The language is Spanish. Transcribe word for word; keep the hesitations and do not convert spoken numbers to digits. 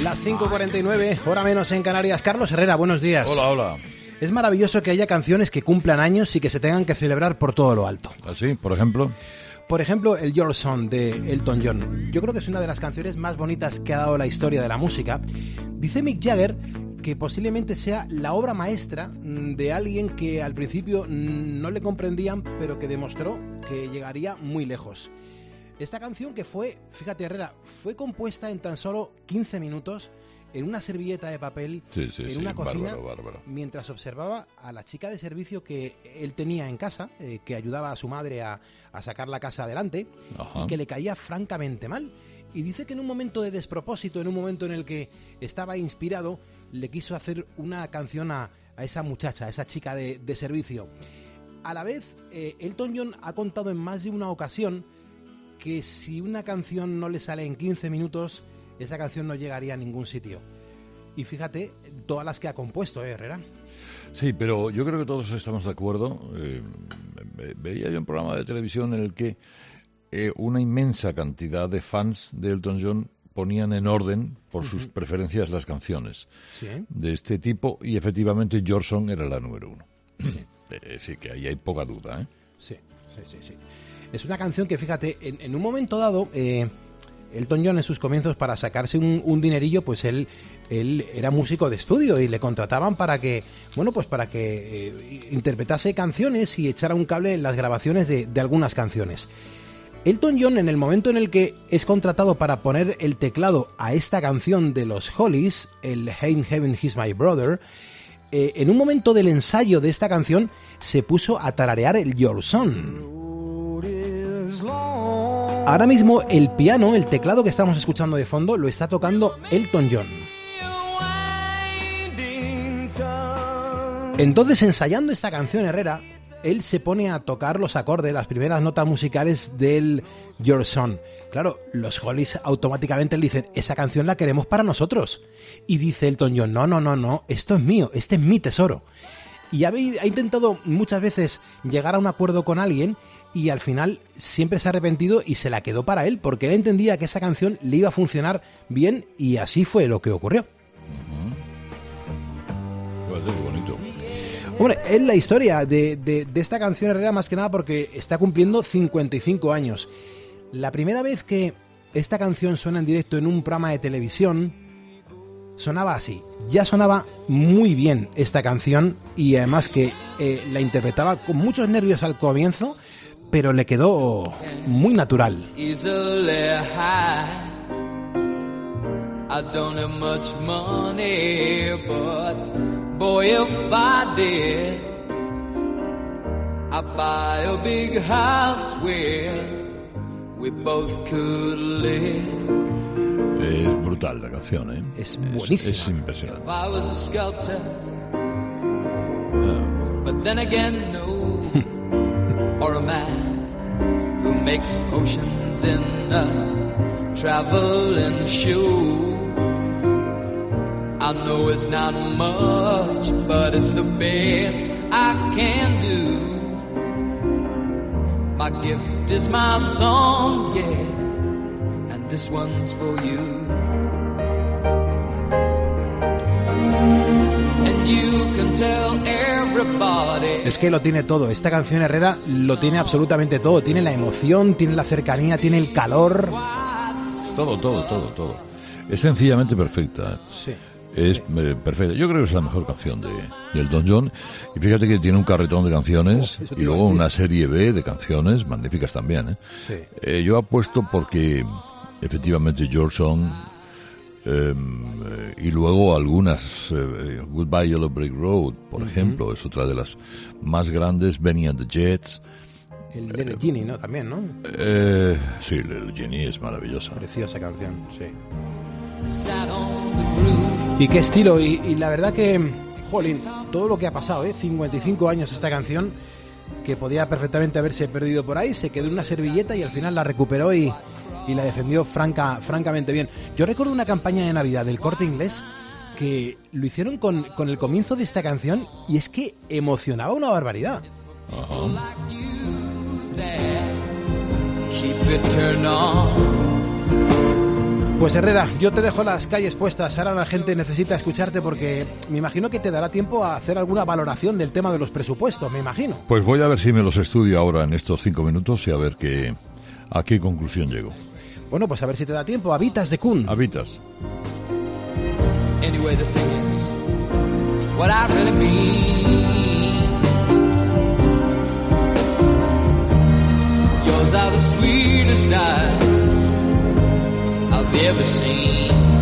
Las cinco cuarenta y nueve, hora menos en Canarias. Carlos Herrera, buenos días. Hola, hola. Es maravilloso que haya canciones que cumplan años y que se tengan que celebrar por todo lo alto. ¿Así? Por ejemplo... Por ejemplo, el Your Song de Elton John. Yo creo que es una de las canciones más bonitas que ha dado la historia de la música. Dice Mick Jagger que posiblemente sea la obra maestra de alguien que al principio no le comprendían, pero que demostró que llegaría muy lejos. Esta canción que fue, fíjate Herrera, fue compuesta en tan solo quince minutos en una servilleta de papel, sí, sí, en sí, una cocina, bárbaro, bárbaro. Mientras observaba a la chica de servicio que él tenía en casa, eh, que ayudaba a su madre a, a sacar la casa adelante. Ajá. Y que le caía francamente mal. Y dice que en un momento de despropósito, en un momento en el que estaba inspirado, le quiso hacer una canción a, a esa muchacha, a esa chica de, de servicio. A la vez, eh, Elton John ha contado en más de una ocasión que si una canción no le sale en quince minutos, esa canción no llegaría a ningún sitio. Y fíjate, todas las que ha compuesto, ¿eh, Herrera? Sí, pero yo creo que todos estamos de acuerdo. Eh, veía yo un programa de televisión en el que eh, una inmensa cantidad de fans de Elton John ponían en orden, por uh-huh. sus preferencias, las canciones ¿sí? de este tipo, y efectivamente Your Song era la número uno. Sí. Es decir, que ahí hay poca duda, ¿eh? Sí, sí, sí, sí. Es una canción que, fíjate, en, en un momento dado... Eh, Elton John en sus comienzos, para sacarse un, un dinerillo, pues él, él era músico de estudio y le contrataban para que, bueno, pues para que eh, interpretase canciones y echara un cable en las grabaciones de, de algunas canciones. Elton John, en el momento en el que es contratado para poner el teclado a esta canción de los Hollies, el Hey Heaven He's My Brother, eh, en un momento del ensayo de esta canción se puso a tararear el Your Song. Ahora mismo el piano, el teclado que estamos escuchando de fondo, lo está tocando Elton John. Entonces, ensayando esta canción, Herrera, él se pone a tocar los acordes, las primeras notas musicales del Your Song. Claro, los Hollies automáticamente le dicen, esa canción la queremos para nosotros. Y dice Elton John, no, no, no, no, esto es mío, este es mi tesoro. Y ha, ha intentado muchas veces llegar a un acuerdo con alguien y al final siempre se ha arrepentido y se la quedó para él, porque él entendía que esa canción le iba a funcionar bien y así fue lo que ocurrió. Uh-huh. Pues es bonito. Hombre, es la historia de, de, de esta canción, Herrera, más que nada porque está cumpliendo cincuenta y cinco años. La primera vez que esta canción suena en directo en un programa de televisión, sonaba así. Ya sonaba muy bien esta canción y además que eh, la interpretaba con muchos nervios al comienzo, pero le quedó muy natural. I don't have much money, but boy, if I did, I'd buy a big house where we both could live. Es brutal la canción, ¿eh? Es buenísima. Es, es impresionante. If I was a sculptor, oh. But then again, no. Or a man who makes potions in a traveling shoe. I know it's not much, but it's the best I can do. My gift is my song, yeah, and this one's for you. And you can tell everybody. Es que lo tiene todo. Esta canción, Herrera, lo tiene absolutamente todo. Tiene la emoción, tiene la cercanía, tiene el calor. Todo, todo, todo, todo. Es sencillamente perfecta. Sí. Es eh, perfecta. Yo creo que es la mejor canción de, de Elton John. Y fíjate que tiene un carretón de canciones oh, y luego una serie B de canciones magníficas también. ¿eh? Sí. Eh, yo apuesto porque efectivamente Your Song eh, y luego algunas eh, Goodbye Yellow Brick Road, por uh-huh. ejemplo, es otra de las más grandes. Benny and the Jets. El Little Genie, ¿no? También, ¿no? Eh, sí, Little Genie es maravillosa. Preciosa canción, sí. Y qué estilo, y, y la verdad que, jolín, todo lo que ha pasado, ¿eh? cincuenta y cinco años esta canción, que podía perfectamente haberse perdido por ahí, se quedó en una servilleta y al final la recuperó y, y la defendió franca, francamente bien. Yo recuerdo una campaña de Navidad del Corte Inglés que lo hicieron con, con el comienzo de esta canción y es que emocionaba una barbaridad. Ajá. Pues Herrera, yo te dejo las calles puestas. Ahora la gente necesita escucharte porque me imagino que te dará tiempo a hacer alguna valoración del tema de los presupuestos, me imagino. Pues voy a ver si me los estudio ahora en estos cinco minutos y a ver qué, a qué conclusión llego. Bueno, pues a ver si te da tiempo. Habitas de Kun. Habitas. Anyway, the thing is, what I really mean, yours are the sweetest eyes I've ever seen.